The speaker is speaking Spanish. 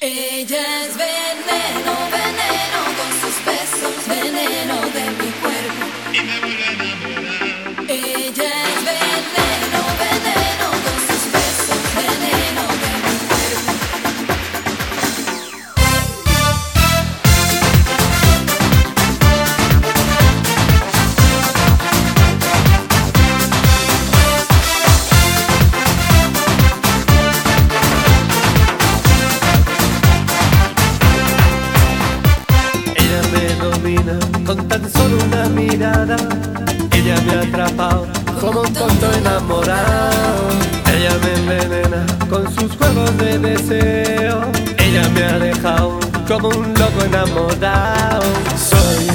Ella es veneno, veneno con sus besos, veneno de mi cuerpo. Y me vuelve a enamorar. Ella es veneno, veneno con sus besos, veneno de mi cuerpo. Con tan solo una mirada, ella me ha atrapado como un tonto enamorado. Ella me envenena con sus juegos de deseo. Ella me ha dejado como un loco enamorado. Soy